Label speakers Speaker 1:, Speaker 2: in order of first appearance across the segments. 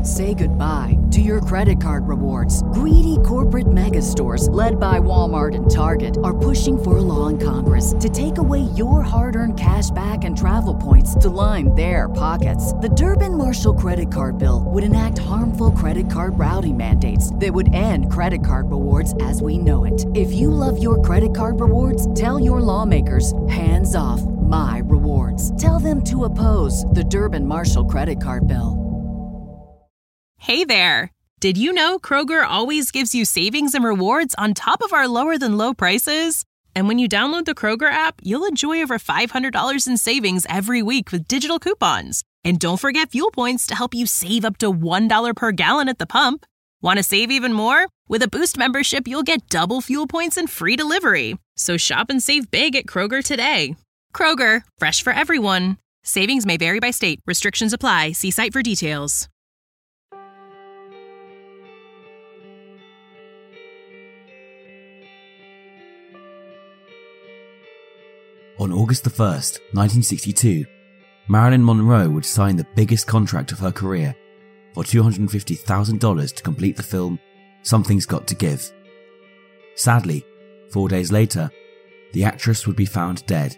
Speaker 1: Say goodbye to your credit card rewards. Greedy corporate mega stores, led by Walmart and Target, are pushing for a law in Congress to take away your hard-earned cash back and travel points to line their pockets. The Durbin-Marshall credit card bill would enact harmful credit card routing mandates that would end credit card rewards as we know it. If you love your credit card rewards, tell your lawmakers, hands off my rewards. Tell them to oppose the Durbin-Marshall credit card bill.
Speaker 2: Hey there! Did you know Kroger always gives you savings and rewards on top of our lower-than-low prices? And when you download the Kroger app, you'll enjoy over $500 in savings every week with digital coupons. And don't forget fuel points to help you save up to $1 per gallon at the pump. Want to save even more? With a Boost membership, you'll get double fuel points and free delivery. So shop and save big at Kroger today. Kroger, fresh for everyone. Savings may vary by state. Restrictions apply. See site for details.
Speaker 3: On August 1st, 1962, Marilyn Monroe would sign the biggest contract of her career for $250,000 to complete the film Something's Got to Give. Sadly, 4 days later, the actress would be found dead.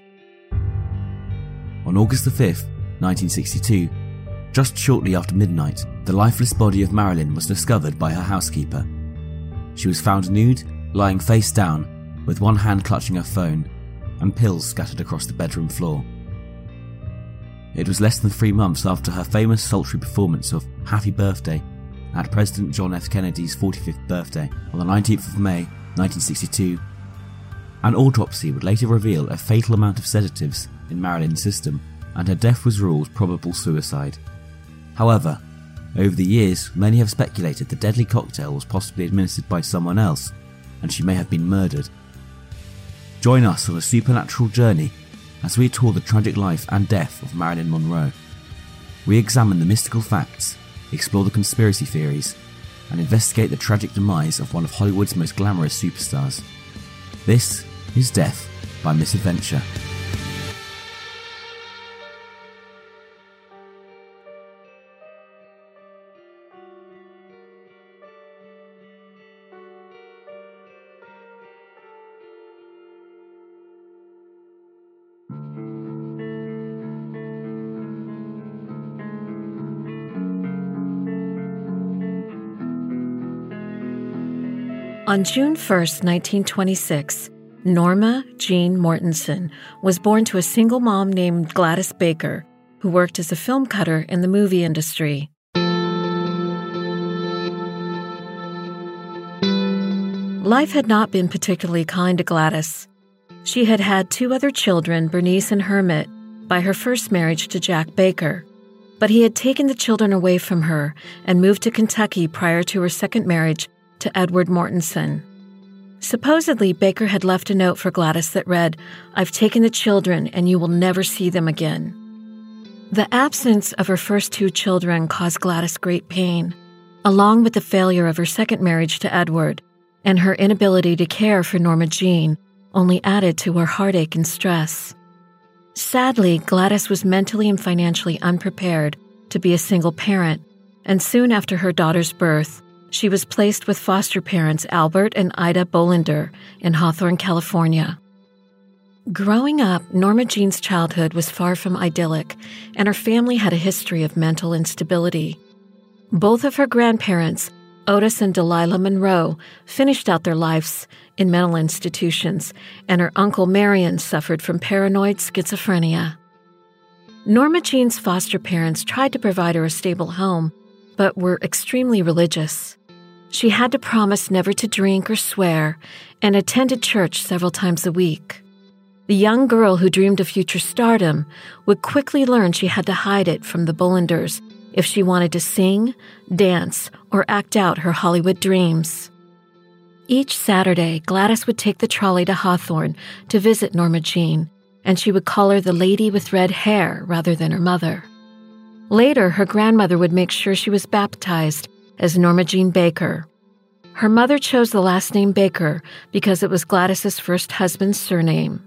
Speaker 3: On August 5th, 1962, just shortly after midnight, the lifeless body of Marilyn was discovered by her housekeeper. She was found nude, lying face down, with one hand clutching her phone, and pills scattered across the bedroom floor. It was less than 3 months after her famous sultry performance of Happy Birthday at President John F. Kennedy's 45th birthday on the 19th of May, 1962. An autopsy would later reveal a fatal amount of sedatives in Marilyn's system, and her death was ruled probable suicide. However, over the years, many have speculated the deadly cocktail was possibly administered by someone else, and she may have been murdered. Join us on a supernatural journey as we tour the tragic life and death of Marilyn Monroe. We examine the mystical facts, explore the conspiracy theories, and investigate the tragic demise of one of Hollywood's most glamorous superstars. This is Death by Misadventure.
Speaker 4: On June 1, 1926, Norma Jean Mortensen was born to a single mom named Gladys Baker, who worked as a film cutter in the movie industry. Life had not been particularly kind to Gladys. She had had 2 other children, Bernice and Hermit, by her first marriage to Jack Baker, but he had taken the children away from her and moved to Kentucky prior to her second marriage to Edward Mortensen. Supposedly, Baker had left a note for Gladys that read, "I've taken the children and you will never see them again." The absence of her first 2 children caused Gladys great pain, along with the failure of her second marriage to Edward, and her inability to care for Norma Jean only added to her heartache and stress. Sadly, Gladys was mentally and financially unprepared to be a single parent, and soon after her daughter's birth, she was placed with foster parents Albert and Ida Bolander in Hawthorne, California. Growing up, Norma Jean's childhood was far from idyllic, and her family had a history of mental instability. Both of her grandparents, Otis and Delilah Monroe, finished out their lives in mental institutions, and her uncle Marion suffered from paranoid schizophrenia. Norma Jean's foster parents tried to provide her a stable home, but were extremely religious. She had to promise never to drink or swear, and attended church several times a week. The young girl who dreamed of future stardom would quickly learn she had to hide it from the Bolanders if she wanted to sing, dance, or act out her Hollywood dreams. Each Saturday, Gladys would take the trolley to Hawthorne to visit Norma Jean, and she would call her the lady with red hair rather than her mother. Later, her grandmother would make sure she was baptized as Norma Jean Baker. Her mother chose the last name Baker because it was Gladys's first husband's surname.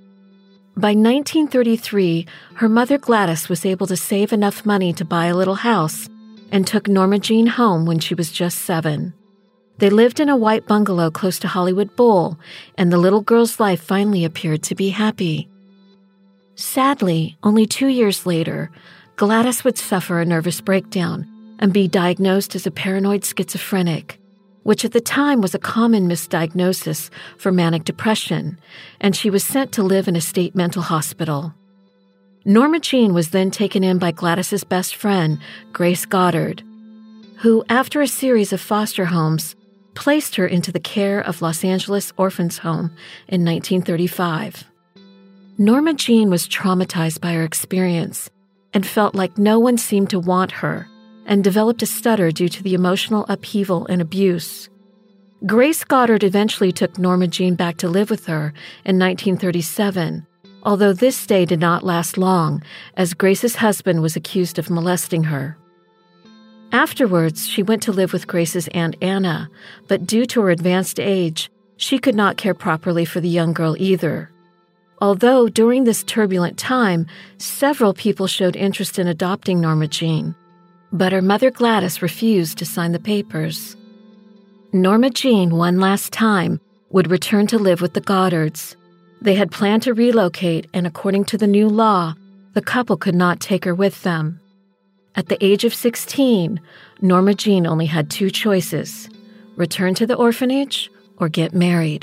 Speaker 4: By 1933, her mother Gladys was able to save enough money to buy a little house and took Norma Jean home when she was just 7. They lived in a white bungalow close to Hollywood Bowl, and the little girl's life finally appeared to be happy. Sadly, only 2 years later, Gladys would suffer a nervous breakdown and be diagnosed as a paranoid schizophrenic, which at the time was a common misdiagnosis for manic depression, and she was sent to live in a state mental hospital. Norma Jean was then taken in by Gladys's best friend, Grace Goddard, who, after a series of foster homes, placed her into the care of Los Angeles Orphans Home in 1935. Norma Jean was traumatized by her experience and felt like no one seemed to want her, and developed a stutter due to the emotional upheaval and abuse. Grace Goddard eventually took Norma Jean back to live with her in 1937, although this stay did not last long, as Grace's husband was accused of molesting her. Afterwards, she went to live with Grace's Aunt Anna, but due to her advanced age, she could not care properly for the young girl either. Although during this turbulent time, several people showed interest in adopting Norma Jean, but her mother Gladys refused to sign the papers. Norma Jean, one last time, would return to live with the Goddards. They had planned to relocate, and according to the new law, the couple could not take her with them. At the age of 16, Norma Jean only had 2 choices: return to the orphanage or get married.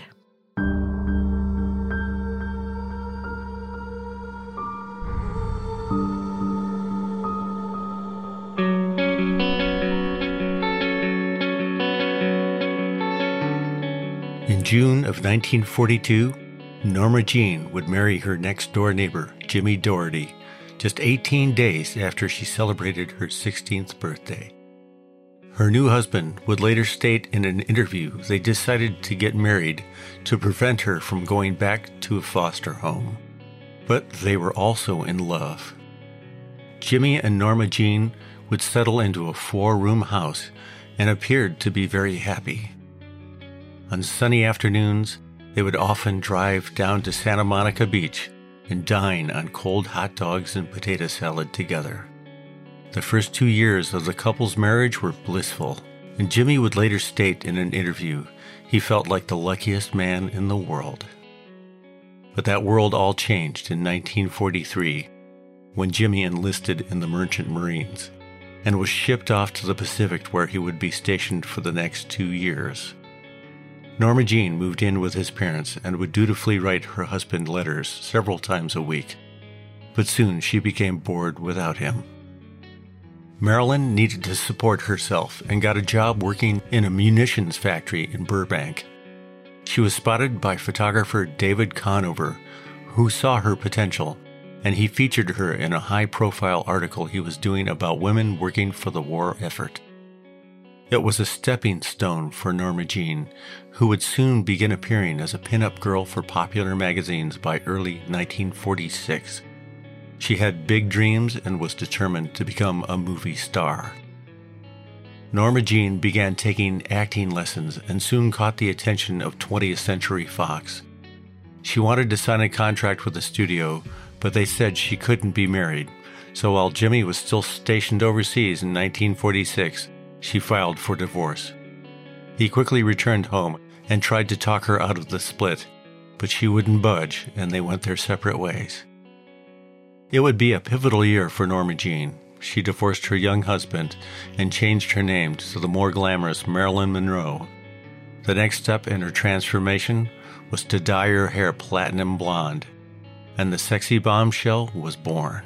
Speaker 5: In June of 1942, Norma Jean would marry her next-door neighbor, Jimmy Doherty, just 18 days after she celebrated her 16th birthday. Her new husband would later state in an interview they decided to get married to prevent her from going back to a foster home. But they were also in love. Jimmy and Norma Jean would settle into a 4-room house and appeared to be very happy. On sunny afternoons, they would often drive down to Santa Monica Beach and dine on cold hot dogs and potato salad together. The first 2 years of the couple's marriage were blissful, and Jimmy would later state in an interview he felt like the luckiest man in the world. But that world all changed in 1943 when Jimmy enlisted in the Merchant Marines and was shipped off to the Pacific, where he would be stationed for the next 2 years. Norma Jean moved in with his parents and would dutifully write her husband letters several times a week, but soon she became bored without him. Marilyn needed to support herself and got a job working in a munitions factory in Burbank. She was spotted by photographer David Conover, who saw her potential, and he featured her in a high-profile article he was doing about women working for the war effort. It was a stepping stone for Norma Jean, who would soon begin appearing as a pin-up girl for popular magazines by early 1946. She had big dreams and was determined to become a movie star. Norma Jean began taking acting lessons and soon caught the attention of 20th Century Fox. She wanted to sign a contract with the studio, but they said she couldn't be married, so while Jimmy was still stationed overseas in 1946, she filed for divorce. He quickly returned home and tried to talk her out of the split, but she wouldn't budge, and they went their separate ways. It would be a pivotal year for Norma Jean. She divorced her young husband and changed her name to the more glamorous Marilyn Monroe. The next step in her transformation was to dye her hair platinum blonde, and the sexy bombshell was born.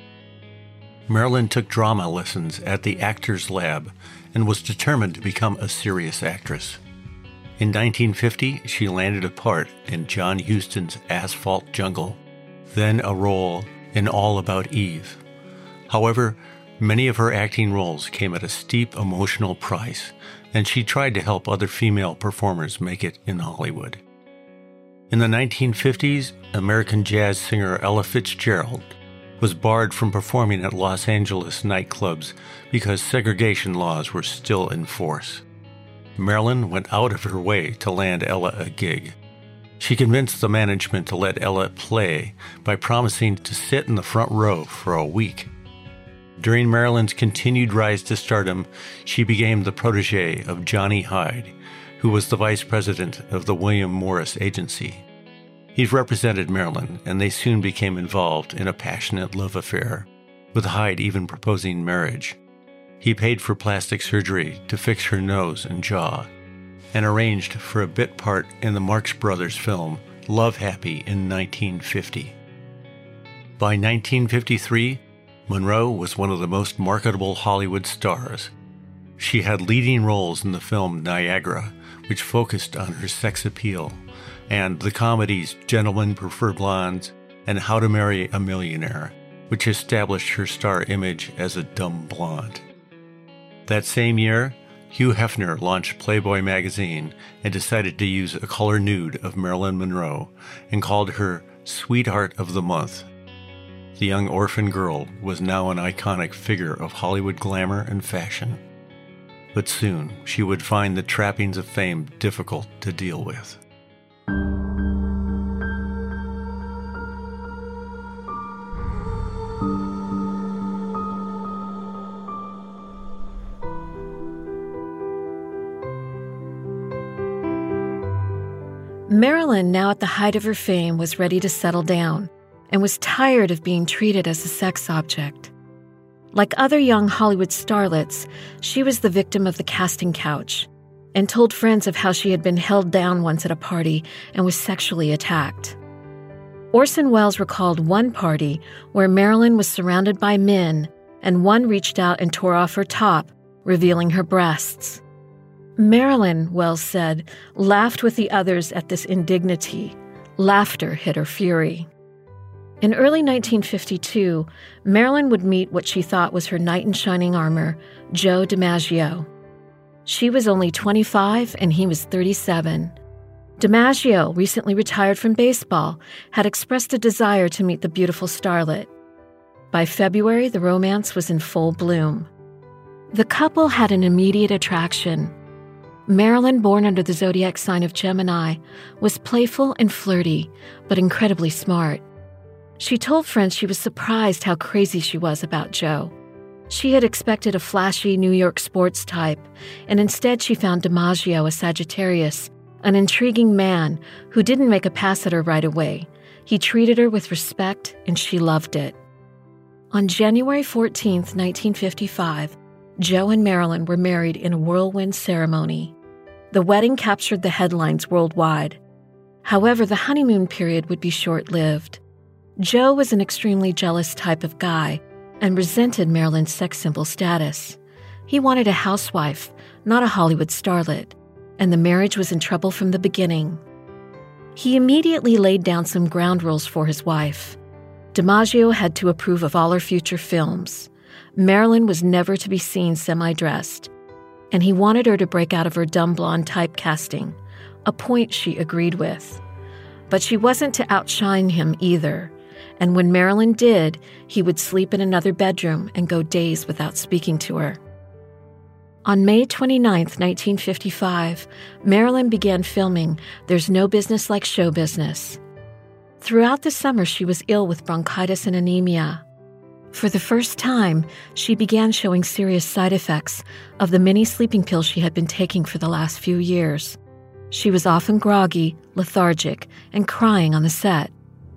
Speaker 5: Marilyn took drama lessons at the Actors Lab and was determined to become a serious actress. In 1950, she landed a part in John Huston's Asphalt Jungle, then a role in All About Eve. However, many of her acting roles came at a steep emotional price, and she tried to help other female performers make it in Hollywood. In the 1950s, American jazz singer Ella Fitzgerald was barred from performing at Los Angeles nightclubs because segregation laws were still in force. Marilyn went out of her way to land Ella a gig. She convinced the management to let Ella play by promising to sit in the front row for a week. During Marilyn's continued rise to stardom, she became the protege of Johnny Hyde, who was the vice president of the William Morris Agency. He represented Marilyn, and they soon became involved in a passionate love affair, with Hyde even proposing marriage. He paid for plastic surgery to fix her nose and jaw, and arranged for a bit part in the Marx Brothers film Love Happy in 1950. By 1953, Monroe was one of the most marketable Hollywood stars. She had leading roles in the film Niagara, which focused on her sex appeal, and the comedies Gentlemen Prefer Blondes and How to Marry a Millionaire, which established her star image as a dumb blonde. That same year, Hugh Hefner launched Playboy magazine and decided to use a color nude of Marilyn Monroe and called her Sweetheart of the Month. The young orphan girl was now an iconic figure of Hollywood glamour and fashion. But soon, she would find the trappings of fame difficult to deal with.
Speaker 4: Marilyn, now at the height of her fame, was ready to settle down and was tired of being treated as a sex object. Like other young Hollywood starlets, she was the victim of the casting couch and told friends of how she had been held down once at a party and was sexually attacked. Orson Welles recalled one party where Marilyn was surrounded by men and one reached out and tore off her top, revealing her breasts. Marilyn, Welles said, laughed with the others at this indignity. Laughter hid her fury. In early 1952, Marilyn would meet what she thought was her knight in shining armor, Joe DiMaggio. She was only 25 and he was 37. DiMaggio, recently retired from baseball, had expressed a desire to meet the beautiful starlet. By February, the romance was in full bloom. The couple had an immediate attraction. Marilyn, born under the zodiac sign of Gemini, was playful and flirty, but incredibly smart. She told friends she was surprised how crazy she was about Joe. She had expected a flashy New York sports type, and instead she found DiMaggio a Sagittarius, an intriguing man who didn't make a pass at her right away. He treated her with respect, and she loved it. On January 14, 1955, Joe and Marilyn were married in a whirlwind ceremony. The wedding captured the headlines worldwide. However, the honeymoon period would be short-lived. Joe was an extremely jealous type of guy and resented Marilyn's sex symbol status. He wanted a housewife, not a Hollywood starlet, and the marriage was in trouble from the beginning. He immediately laid down some ground rules for his wife. DiMaggio had to approve of all her future films. Marilyn was never to be seen semi-dressed, and he wanted her to break out of her dumb blonde typecasting, a point she agreed with. But she wasn't to outshine him either, and when Marilyn did, he would sleep in another bedroom and go days without speaking to her. On May 29, 1955, Marilyn began filming There's No Business Like Show Business. Throughout the summer, she was ill with bronchitis and anemia. For the first time, she began showing serious side effects of the many sleeping pills she had been taking for the last few years. She was often groggy, lethargic, and crying on the set.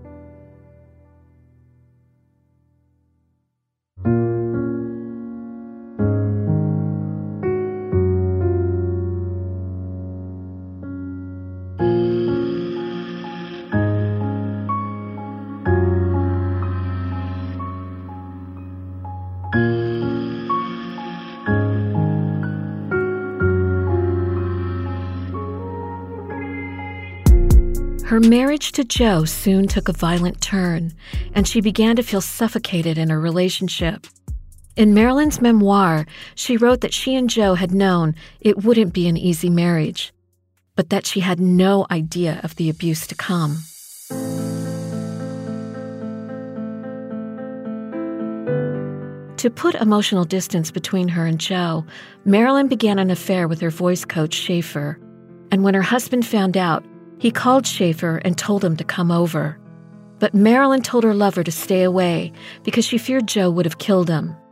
Speaker 4: Her marriage to Joe soon took a violent turn, and she began to feel suffocated in her relationship. In Marilyn's memoir, she wrote that she and Joe had known it wouldn't be an easy marriage, but that she had no idea of the abuse to come. To put emotional distance between her and Joe, Marilyn began an affair with her voice coach, Schaefer, and when her husband found out, he called Schaefer and told him to come over. But Marilyn told her lover to stay away because she feared Joe would have killed him.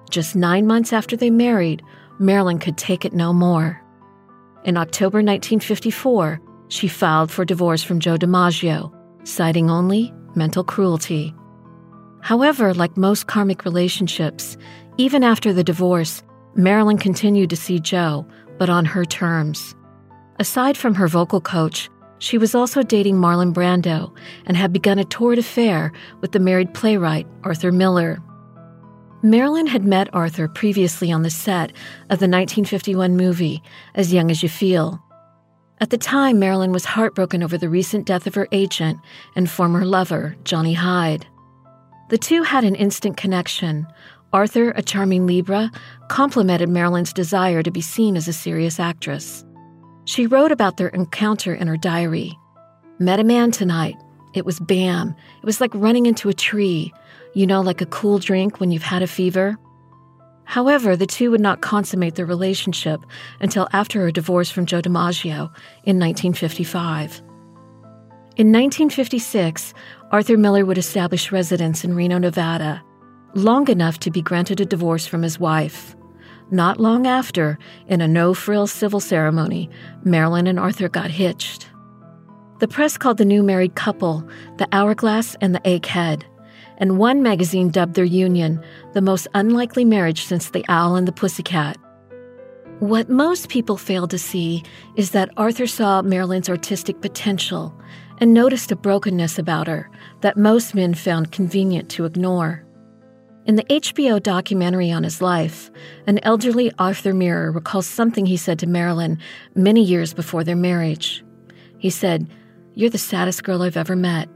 Speaker 4: Just 9 months after they married, Marilyn could take it no more. In October 1954, she filed for divorce from Joe DiMaggio, citing only mental cruelty. However, like most karmic relationships, even after the divorce, Marilyn continued to see Joe, but on her terms. Aside from her vocal coach, she was also dating Marlon Brando and had begun a torrid affair with the married playwright Arthur Miller. Marilyn had met Arthur previously on the set of the 1951 movie As Young as You Feel. At the time, Marilyn was heartbroken over the recent death of her agent and former lover, Johnny Hyde. The two had an instant connection. Arthur, a charming Libra, complimented Marilyn's desire to be seen as a serious actress. She wrote about their encounter in her diary. Met a man tonight. It was bam. It was like running into a tree. You know, like a cool drink when you've had a fever. However, the two would not consummate their relationship until after her divorce from Joe DiMaggio in 1955. In 1956, Arthur Miller would establish residence in Reno, Nevada, long enough to be granted a divorce from his wife. Not long after, in a no-frills civil ceremony, Marilyn and Arthur got hitched. The press called the new married couple the Hourglass and the Egghead, and one magazine dubbed their union the most unlikely marriage since the Owl and the Pussycat. What most people fail to see is that Arthur saw Marilyn's artistic potential and noticed a brokenness about her that most men found convenient to ignore. In the HBO documentary on his life, an elderly Arthur Miller recalls something he said to Marilyn many years before their marriage. He said, "You're the saddest girl I've ever met."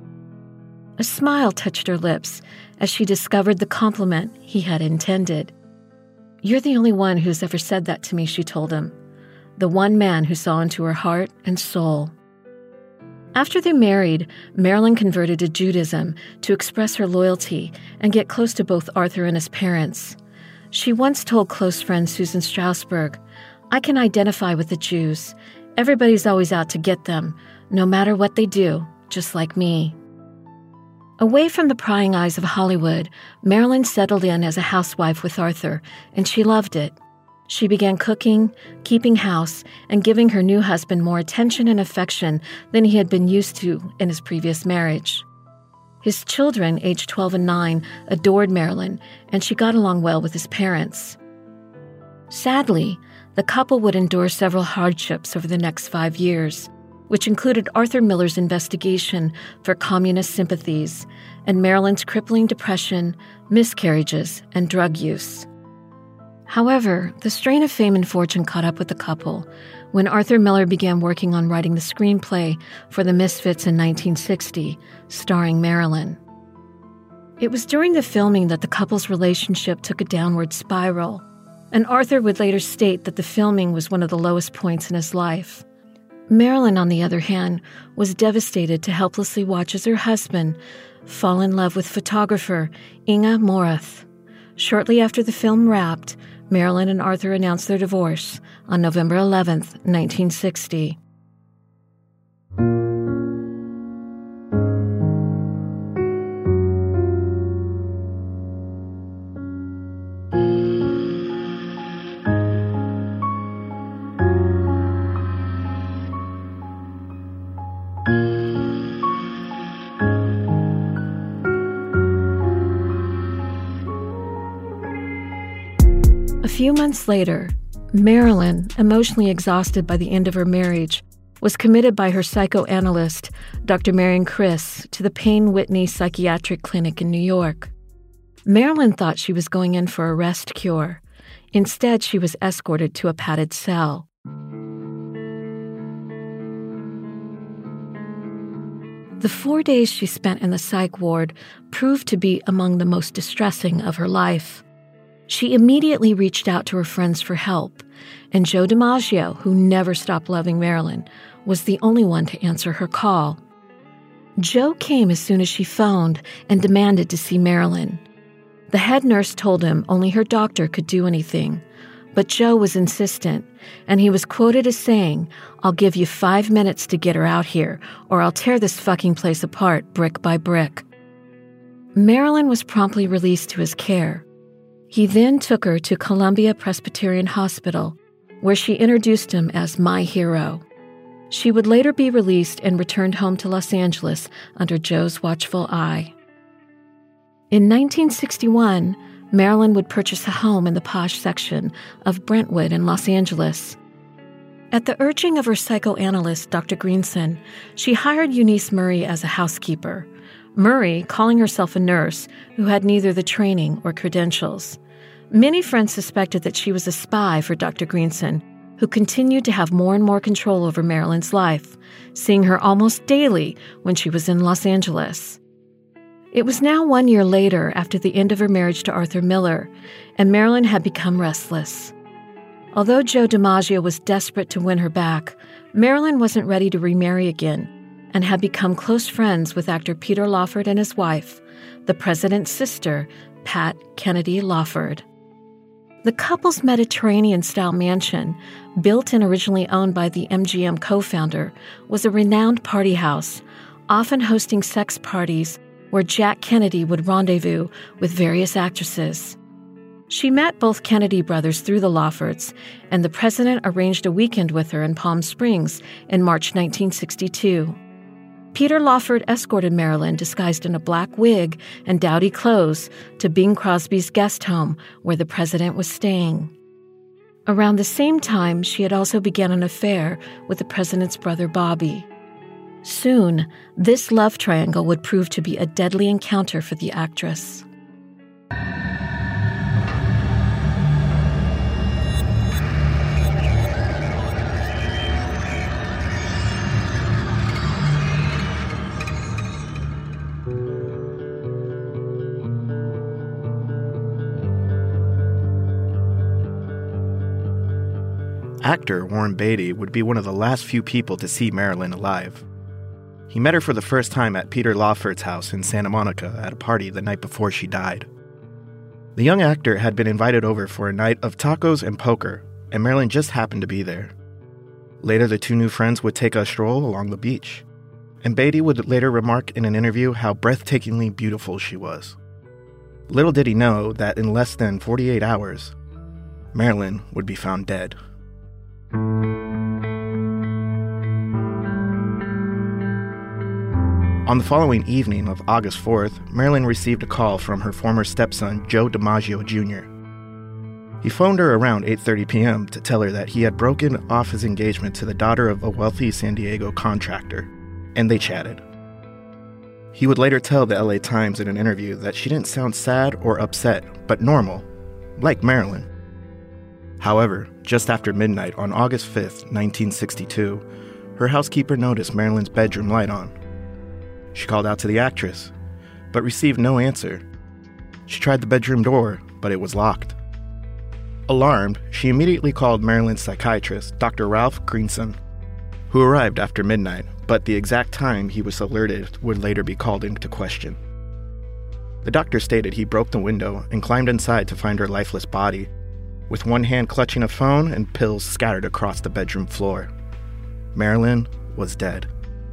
Speaker 4: A smile touched her lips as she discovered the compliment he had intended. "You're the only one who's ever said that to me," she told him. The one man who saw into her heart and soul. After they married, Marilyn converted to Judaism to express her loyalty and get close to both Arthur and his parents. She once told close friend Susan Strasberg, "I can identify with the Jews. Everybody's always out to get them, no matter what they do, just like me." Away from the prying eyes of Hollywood, Marilyn settled in as a housewife with Arthur, and she loved it. She began cooking, keeping house, and giving her new husband more attention and affection than he had been used to in his previous marriage. His children, aged 12 and 9, adored Marilyn, and she got along well with his parents. Sadly, the couple would endure several hardships over the next 5 years, which included Arthur Miller's investigation for communist sympathies and Marilyn's crippling depression, miscarriages, and drug use. However, the strain of fame and fortune caught up with the couple when Arthur Miller began working on writing the screenplay for The Misfits in 1960, starring Marilyn. It was during the filming that the couple's relationship took a downward spiral, and Arthur would later state that the filming was one of the lowest points in his life. Marilyn, on the other hand, was devastated to helplessly watch as her husband fall in love with photographer Inga Morath. Shortly after the film wrapped, Marilyn and Arthur announced their divorce on November 11th, 1960. A few months later, Marilyn, emotionally exhausted by the end of her marriage, was committed by her psychoanalyst, Dr. Marion Criss, to the Payne Whitney Psychiatric Clinic in New York. Marilyn thought she was going in for a rest cure. Instead, she was escorted to a padded cell. The 4 days she spent in the psych ward proved to be among the most distressing of her life. She immediately reached out to her friends for help, and Joe DiMaggio, who never stopped loving Marilyn, was the only one to answer her call. Joe came as soon as she phoned and demanded to see Marilyn. The head nurse told him only her doctor could do anything, but Joe was insistent, and he was quoted as saying, "I'll give you 5 minutes to get her out here, or I'll tear this fucking place apart brick by brick." Marilyn was promptly released to his care. He then took her to Columbia Presbyterian Hospital, where she introduced him as my hero. She would later be released and returned home to Los Angeles under Joe's watchful eye. In 1961, Marilyn would purchase a home in the posh section of Brentwood in Los Angeles. At the urging of her psychoanalyst, Dr. Greenson, she hired Eunice Murray as a housekeeper. Murray, calling herself a nurse, who had neither the training or credentials. Many friends suspected that she was a spy for Dr. Greenson, who continued to have more and more control over Marilyn's life, seeing her almost daily when she was in Los Angeles. It was now 1 year later after the end of her marriage to Arthur Miller, and Marilyn had become restless. Although Joe DiMaggio was desperate to win her back, Marilyn wasn't ready to remarry again and had become close friends with actor Peter Lawford and his wife, the president's sister, Pat Kennedy Lawford. The couple's Mediterranean-style mansion, built and originally owned by the MGM co-founder, was a renowned party house, often hosting sex parties where Jack Kennedy would rendezvous with various actresses. She met both Kennedy brothers through the Lawfords, and the president arranged a weekend with her in Palm Springs in March 1962. Peter Lawford escorted Marilyn, disguised in a black wig and dowdy clothes, to Bing Crosby's guest home where the president was staying. Around the same time, she had also begun an affair with the president's brother Bobby. Soon, this love triangle would prove to be a deadly encounter for the actress.
Speaker 6: Actor Warren Beatty would be one of the last few people to see Marilyn alive. He met her for the first time at Peter Lawford's house in Santa Monica at a party the night before she died. The young actor had been invited over for a night of tacos and poker, and Marilyn just happened to be there. Later, the two new friends would take a stroll along the beach, and Beatty would later remark in an interview how breathtakingly beautiful she was. Little did he know that in less than 48 hours, Marilyn would be found dead. On the following evening of August 4th, Marilyn received a call from her former stepson, Joe DiMaggio Jr. He phoned her around 8:30 p.m. to tell her that he had broken off his engagement to the daughter of a wealthy San Diego contractor, and they chatted. He would later tell the LA Times in an interview that she didn't sound sad or upset, but normal, like Marilyn. However, just after midnight on August 5th, 1962, her housekeeper noticed Marilyn's bedroom light on. She called out to the actress, but received no answer. She tried the bedroom door, but it was locked. Alarmed, she immediately called Marilyn's psychiatrist, Dr. Ralph Greenson, who arrived after midnight, but the exact time he was alerted would later be called into question. The doctor stated he broke the window and climbed inside to find her lifeless body, with one hand clutching a phone and pills scattered across the bedroom floor. Marilyn was dead.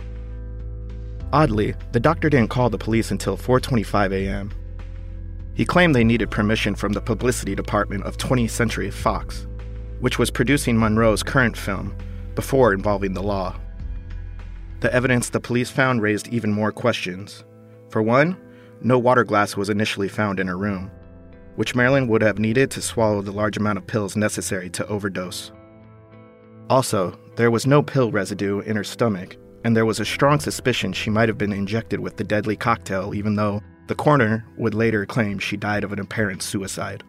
Speaker 6: Oddly, the doctor didn't call the police until 4:25 a.m. He claimed they needed permission from the publicity department of 20th Century Fox, which was producing Monroe's current film, before involving the law. The evidence the police found raised even more questions. For one, no water glass was initially found in her room, which Marilyn would have needed to swallow the large amount of pills necessary to overdose. Also, there was no pill residue in her stomach, and there was a strong suspicion she might have been injected with the deadly cocktail, even though the coroner would later claim she died of an apparent suicide.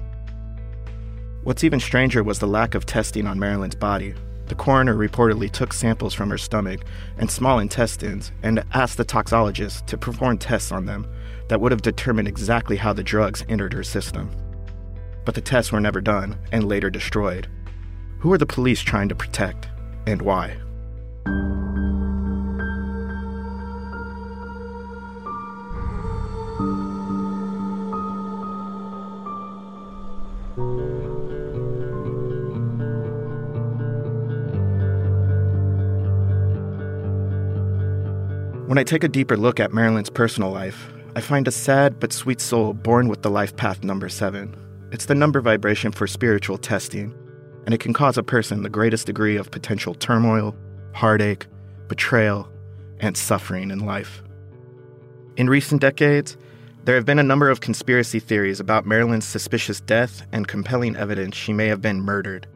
Speaker 6: What's even stranger was the lack of testing on Marilyn's body. The coroner reportedly took samples from her stomach and small intestines and asked the toxologist to perform tests on them that would have determined exactly how the drugs entered her system. But the tests were never done and later destroyed. Who are the police trying to protect, and why? When I take a deeper look at Marilyn's personal life, I find a sad but sweet soul born with the life path number 7, It's the number vibration for spiritual testing, and it can cause a person the greatest degree of potential turmoil, heartache, betrayal, and suffering in life. In recent decades, there have been a number of conspiracy theories about Marilyn's suspicious death and compelling evidence she may have been murdered.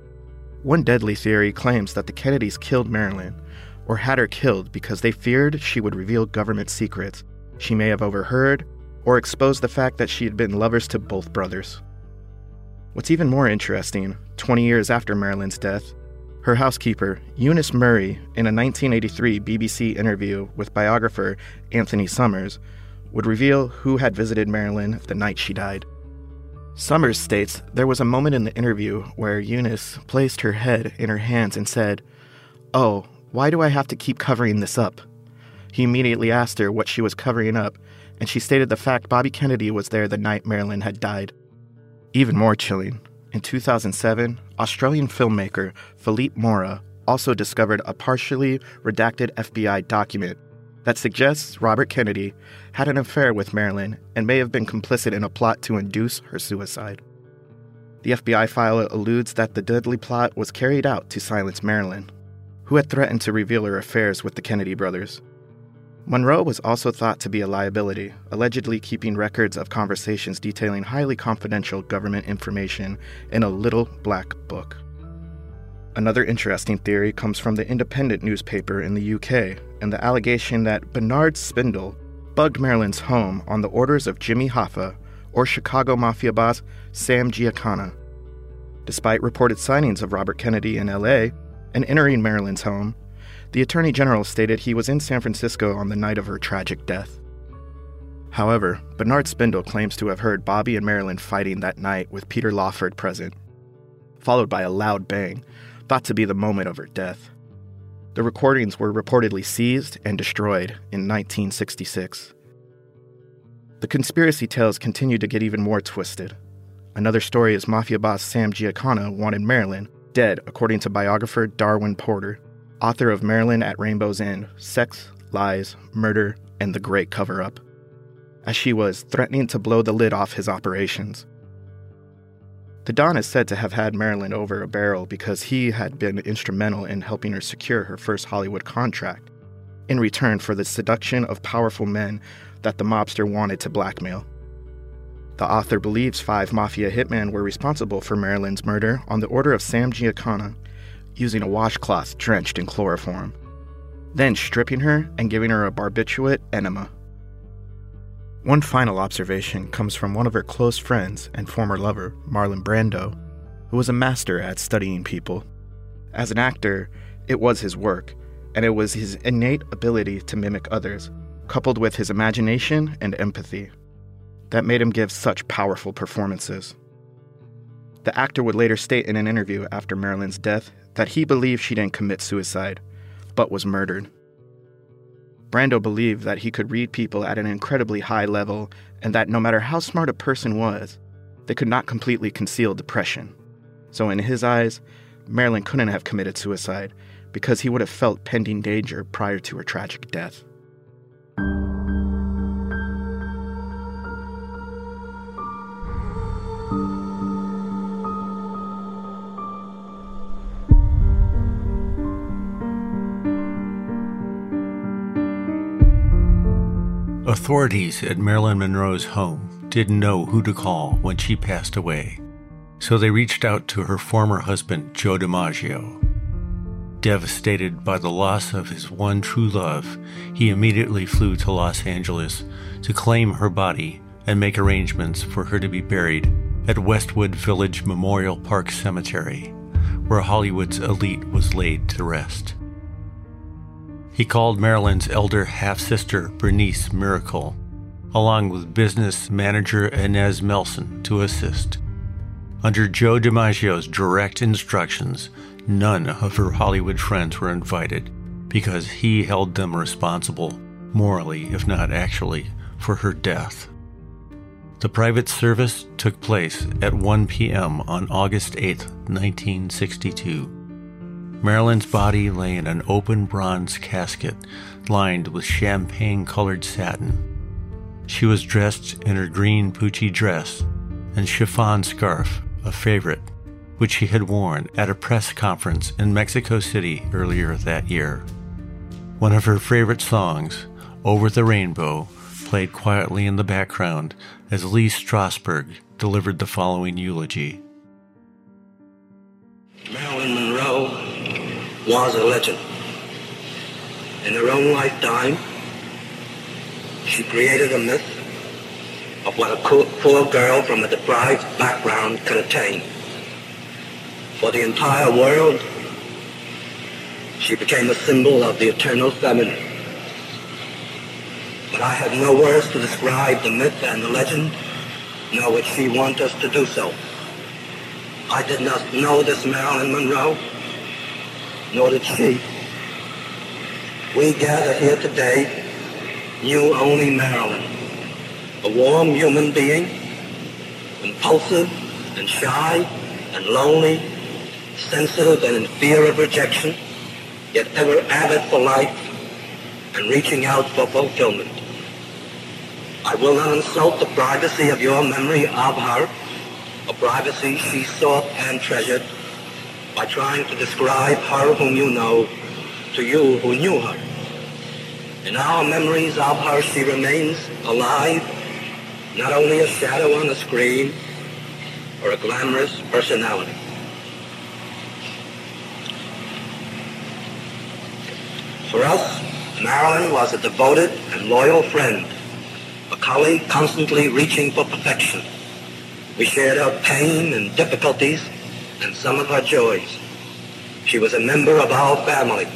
Speaker 6: One deadly theory claims that the Kennedys killed Marilyn, or had her killed because they feared she would reveal government secrets she may have overheard or expose the fact that she had been lovers to both brothers. What's even more interesting, 20 years after Marilyn's death, her housekeeper, Eunice Murray, in a 1983 BBC interview with biographer Anthony Summers, would reveal who had visited Marilyn the night she died. Summers states there was a moment in the interview where Eunice placed her head in her hands and said, "Oh, why do I have to keep covering this up?" He immediately asked her what she was covering up, and she stated the fact Bobby Kennedy was there the night Marilyn had died. Even more chilling, in 2007, Australian filmmaker Philippe Mora also discovered a partially redacted FBI document that suggests Robert Kennedy had an affair with Marilyn and may have been complicit in a plot to induce her suicide. The FBI file alludes that the deadly plot was carried out to silence Marilyn, who had threatened to reveal her affairs with the Kennedy brothers. Monroe was also thought to be a liability, allegedly keeping records of conversations detailing highly confidential government information in a little black book. Another interesting theory comes from the Independent newspaper in the UK and the allegation that Bernard Spindle bugged Marilyn's home on the orders of Jimmy Hoffa or Chicago Mafia boss Sam Giancana. Despite reported sightings of Robert Kennedy in LA and entering Marilyn's home, the Attorney General stated he was in San Francisco on the night of her tragic death. However, Bernard Spindle claims to have heard Bobby and Marilyn fighting that night with Peter Lawford present, followed by a loud bang, thought to be the moment of her death. The recordings were reportedly seized and destroyed in 1966. The conspiracy tales continue to get even more twisted. Another story is Mafia boss Sam Giancana wanted Marilyn dead, according to biographer Darwin Porter, author of Marilyn at Rainbow's End, Sex, Lies, Murder, and the Great Cover-Up, as she was threatening to blow the lid off his operations. The Don is said to have had Marilyn over a barrel because he had been instrumental in helping her secure her first Hollywood contract, in return for the seduction of powerful men that the mobster wanted to blackmail. The author believes 5 mafia hitmen were responsible for Marilyn's murder on the order of Sam Giancana, using a washcloth drenched in chloroform, then stripping her and giving her a barbiturate enema. One final observation comes from one of her close friends and former lover, Marlon Brando, who was a master at studying people. As an actor, it was his work, and it was his innate ability to mimic others, coupled with his imagination and empathy, that made him give such powerful performances. The actor would later state in an interview after Marilyn's death that he believed she didn't commit suicide, but was murdered. Brando believed that he could read people at an incredibly high level and that no matter how smart a person was, they could not completely conceal depression. So in his eyes, Marilyn couldn't have committed suicide because he would have felt pending danger prior to her tragic death.
Speaker 5: Authorities at Marilyn Monroe's home didn't know who to call when she passed away, so they reached out to her former husband, Joe DiMaggio. Devastated by the loss of his one true love, he immediately flew to Los Angeles to claim her body and make arrangements for her to be buried at Westwood Village Memorial Park Cemetery, where Hollywood's elite was laid to rest. He called Marilyn's elder half-sister, Bernice Miracle, along with business manager Inez Melson to assist. Under Joe DiMaggio's direct instructions, none of her Hollywood friends were invited because he held them responsible, morally if not actually, for her death. The private service took place at 1 p.m. on August 8, 1962. Marilyn's body lay in an open bronze casket lined with champagne-colored satin. She was dressed in her green Pucci dress and chiffon scarf, a favorite, which she had worn at a press conference in Mexico City earlier that year. One of her favorite songs, Over the Rainbow, played quietly in the background as Lee Strasberg delivered the following eulogy.
Speaker 7: Marilyn Monroe was a legend. In her own lifetime, she created a myth of what a poor girl from a deprived background could attain. For the entire world, she became a symbol of the eternal feminine. But I have no words to describe the myth and the legend, nor would she want us to do so. I did not know this Marilyn Monroe, nor did she. We gather here today knew only Marilyn, a warm human being, impulsive and shy and lonely, sensitive and in fear of rejection, yet ever avid for life and reaching out for fulfillment. I will not insult the privacy of your memory of her, a privacy she sought and treasured, by trying to describe her whom you know to you who knew her. In our memories of her, she remains alive, not only a shadow on the screen or a glamorous personality. For us, Marilyn was a devoted and loyal friend, a colleague constantly reaching for perfection. We shared her pain and difficulties and some of her joys. She was a member of our family.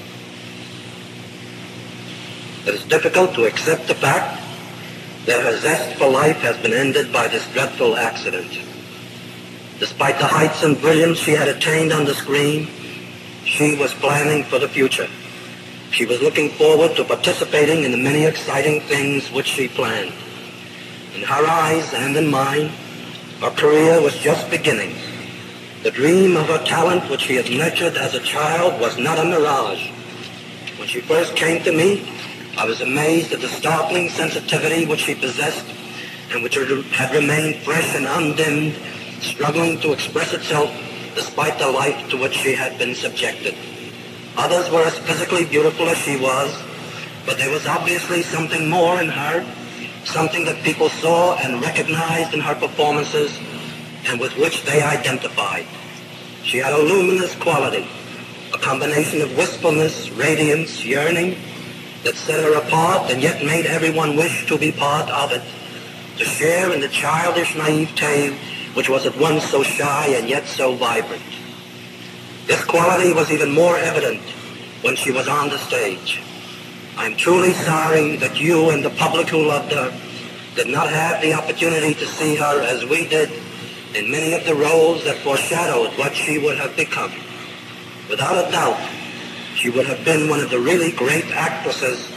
Speaker 7: It is difficult to accept the fact that her zest for life has been ended by this dreadful accident. Despite the heights and brilliance she had attained on the screen, she was planning for the future. She was looking forward to participating in the many exciting things which she planned. In her eyes and in mine, her career was just beginning. The dream of her talent, which she had nurtured as a child, was not a mirage. When she first came to me, I was amazed at the startling sensitivity which she possessed and which had remained fresh and undimmed, struggling to express itself despite the life to which she had been subjected. Others were as physically beautiful as she was, but there was obviously something more in her, something that people saw and recognized in her performances and with which they identified. She had a luminous quality, a combination of wistfulness, radiance, yearning, that set her apart and yet made everyone wish to be part of it, to share in the childish naivete which was at once so shy and yet so vibrant. This quality was even more evident when she was on the stage. I'm truly sorry that you and the public who loved her did not have the opportunity to see her as we did in many of the roles that foreshadowed what she would have become. Without a doubt, she would have been one of the really great actresses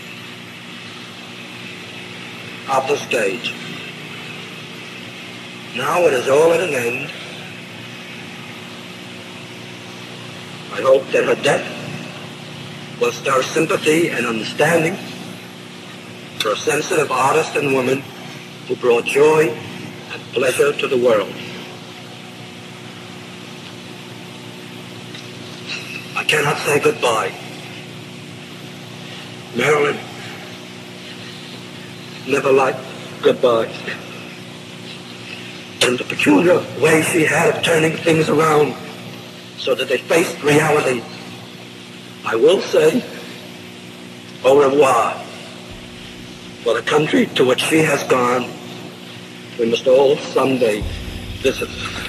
Speaker 7: of the stage. Now it is all at an end. I hope that her death will stir sympathy and understanding for a sensitive artist and woman who brought joy and pleasure to the world. I cannot say goodbye. Marilyn never liked goodbyes. And the peculiar way she had of turning things around so that they faced reality, I will say au revoir. For the country to which she has gone, we must all someday visit.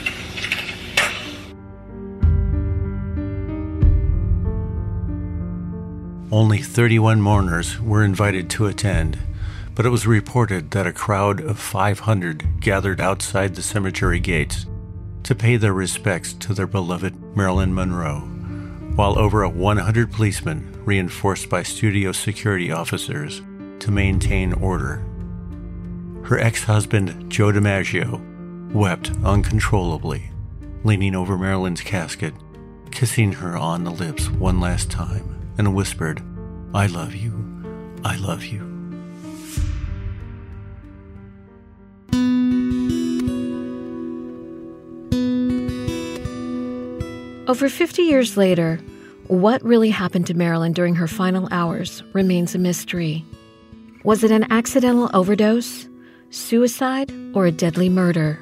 Speaker 5: Only 31 mourners were invited to attend, but it was reported that a crowd of 500 gathered outside the cemetery gates to pay their respects to their beloved Marilyn Monroe, while over 100 policemen, reinforced by studio security officers, to maintain order. Her ex-husband, Joe DiMaggio, wept uncontrollably, leaning over Marilyn's casket, kissing her on the lips one last time, and whispered, "I love you, I love you."
Speaker 4: Over 50 years later, what really happened to Marilyn during her final hours remains a mystery. Was it an accidental overdose, suicide, or a deadly murder?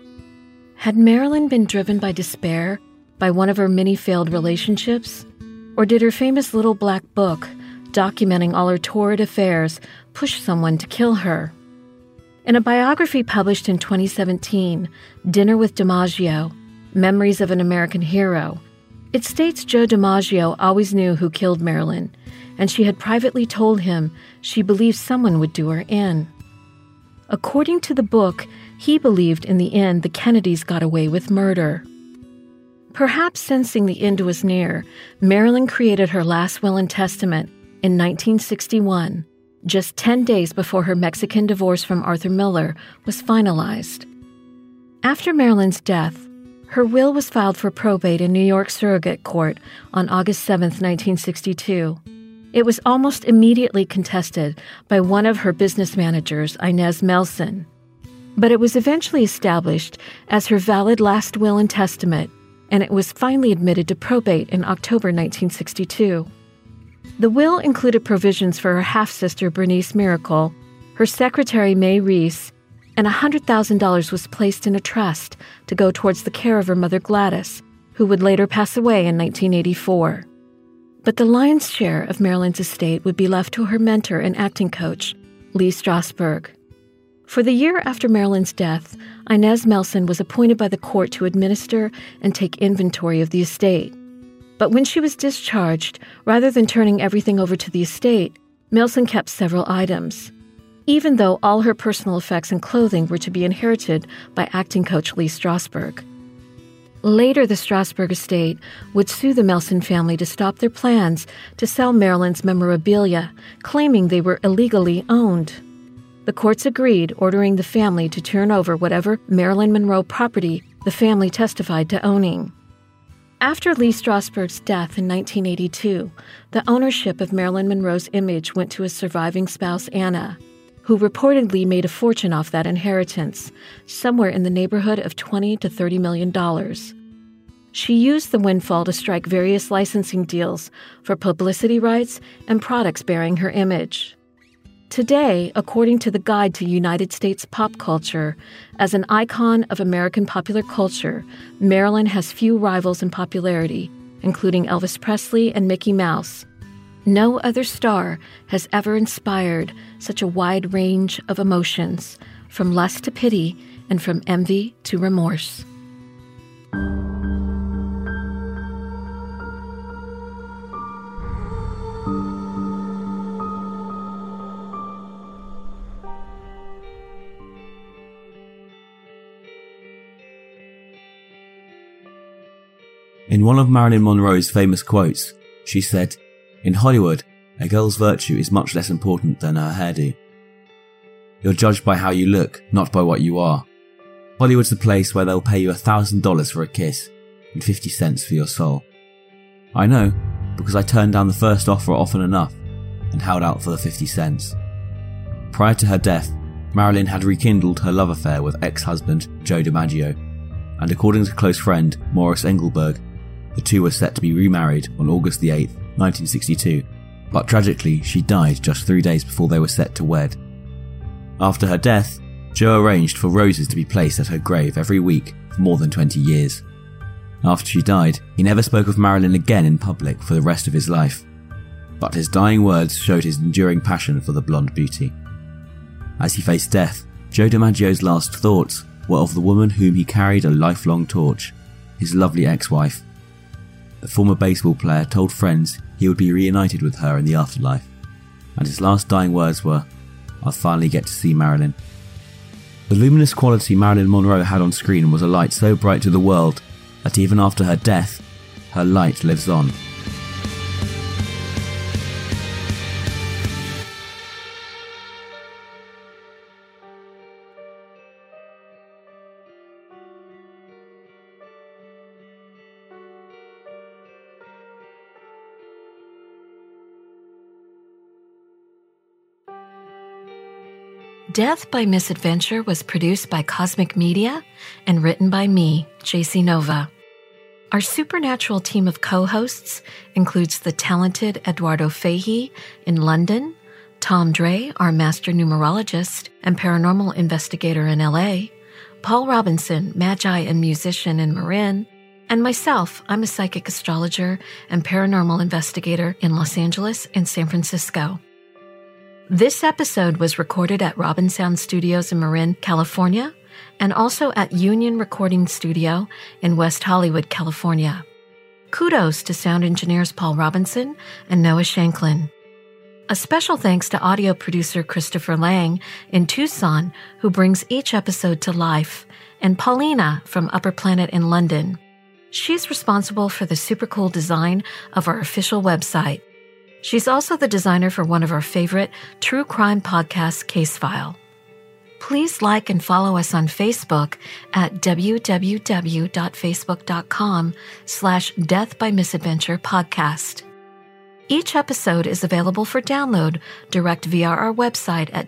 Speaker 4: Had Marilyn been driven by despair by one of her many failed relationships? Or did her famous little black book, documenting all her torrid affairs, push someone to kill her? In a biography published in 2017, Dinner with DiMaggio, Memories of an American Hero, it states Joe DiMaggio always knew who killed Marilyn, and she had privately told him she believed someone would do her in. According to the book, he believed in the end the Kennedys got away with murder. Perhaps sensing the end was near, Marilyn created her last will and testament in 1961, just 10 days before her Mexican divorce from Arthur Miller was finalized. After Marilyn's death, her will was filed for probate in New York Surrogate Court on August 7, 1962. It was almost immediately contested by one of her business managers, Inez Melson, but it was eventually established as her valid last will and testament, and it was finally admitted to probate in October 1962. The will included provisions for her half-sister Bernice Miracle, her secretary May Reese, and $100,000 was placed in a trust to go towards the care of her mother Gladys, who would later pass away in 1984. But the lion's share of Marilyn's estate would be left to her mentor and acting coach, Lee Strasberg. For the year after Marilyn's death, Inez Melson was appointed by the court to administer and take inventory of the estate. But when she was discharged, rather than turning everything over to the estate, Melson kept several items, even though all her personal effects and clothing were to be inherited by acting coach Lee Strasberg. Later, the Strasberg estate would sue the Melson family to stop their plans to sell Marilyn's memorabilia, claiming they were illegally owned. The courts agreed, ordering the family to turn over whatever Marilyn Monroe property the family testified to owning. After Lee Strasberg's death in 1982, the ownership of Marilyn Monroe's image went to his surviving spouse, Anna, who reportedly made a fortune off that inheritance, somewhere in the neighborhood of $20 to $30 million. She used the windfall to strike various licensing deals for publicity rights and products bearing her image. Today, according to the Guide to United States Pop Culture, as an icon of American popular culture, Marilyn has few rivals in popularity, including Elvis Presley and Mickey Mouse. No other star has ever inspired such a wide range of emotions, from lust to pity and from envy to remorse.
Speaker 3: In one of Marilyn Monroe's famous quotes, she said, "In Hollywood, a girl's virtue is much less important than her hairdo. You're judged by how you look, not by what you are. Hollywood's the place where they'll pay you $1,000 for a kiss and 50 cents for your soul. I know, because I turned down the first offer often enough and held out for the 50 cents. Prior to her death, Marilyn had rekindled her love affair with ex-husband Joe DiMaggio, and according to close friend Morris Engelberg, the two were set to be remarried on August the 8th, 1962, but tragically she died just 3 days before they were set to wed. After her death, Joe arranged for roses to be placed at her grave every week for more than 20 years. After she died, he never spoke of Marilyn again in public for the rest of his life, but his dying words showed his enduring passion for the blonde beauty. As he faced death, Joe DiMaggio's last thoughts were of the woman whom he carried a lifelong torch, his lovely ex-wife. The former baseball player told friends he would be reunited with her in the afterlife, and his last dying words were, "I'll finally get to see Marilyn." The luminous quality Marilyn Monroe had on screen was a light so bright to the world that even after her death, her light lives on.
Speaker 4: Death by Misadventure was produced by Cosmic Media and written by me, JC Nova. Our supernatural team of co-hosts includes the talented Eduardo Fahey in London, Tom Dre, our master numerologist and paranormal investigator in LA, Paul Robinson, magi and musician in Marin, and myself, I'm a psychic astrologer and paranormal investigator in Los Angeles and San Francisco. This episode was recorded at Robin Sound Studios in Marin, California, and also at Union Recording Studio in West Hollywood, California. Kudos to sound engineers Paul Robinson and Noah Shanklin. A special thanks to audio producer Christopher Lang in Tucson, who brings each episode to life, and Paulina from Upper Planet in London. She's responsible for the super cool design of our official website. She's also the designer for one of our favorite true crime podcasts, Case File. Please like and follow us on Facebook at www.facebook.com/deathbymisadventurepodcast. Each episode is available for download direct via our website at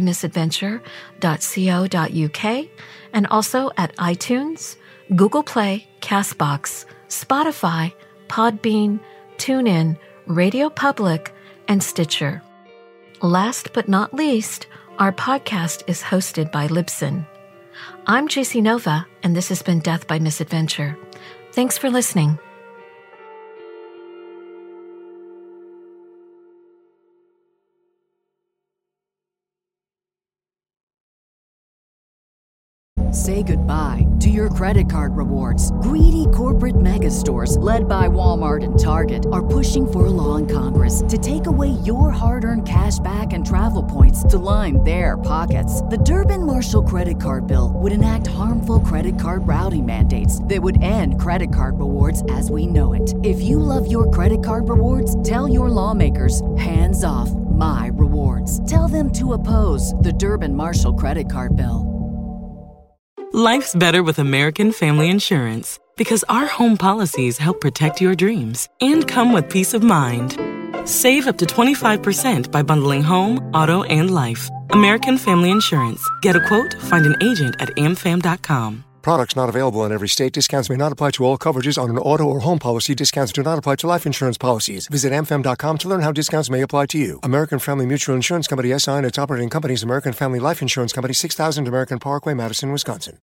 Speaker 4: deathbymisadventure.co.uk and also at iTunes, Google Play, CastBox, Spotify, Podbean, TuneIn, Radio Public, and Stitcher. Last but not least, our podcast is hosted by Libsyn. I'm JC Nova, and this has been Death by Misadventure. Thanks for listening.
Speaker 1: Say goodbye to your credit card rewards. Greedy corporate mega stores, led by Walmart and Target, are pushing for a law in Congress to take away your hard-earned cash back and travel points to line their pockets. The Durbin-Marshall credit card bill would enact harmful credit card routing mandates that would end credit card rewards as we know it. If you love your credit card rewards, tell your lawmakers, hands off my rewards. Tell them to oppose the Durbin-Marshall credit card bill.
Speaker 8: Life's better with American Family Insurance because our home policies help protect your dreams and come with peace of mind. Save up to 25% by bundling home, auto, and life. American Family Insurance. Get a quote, find an agent at amfam.com.
Speaker 9: Products not available in every state. Discounts may not apply to all coverages on an auto or home policy. Discounts do not apply to life insurance policies. Visit amfam.com to learn how discounts may apply to you. American Family Mutual Insurance Company, SI, and its operating companies, American Family Life Insurance Company, 6000 American Parkway, Madison, Wisconsin.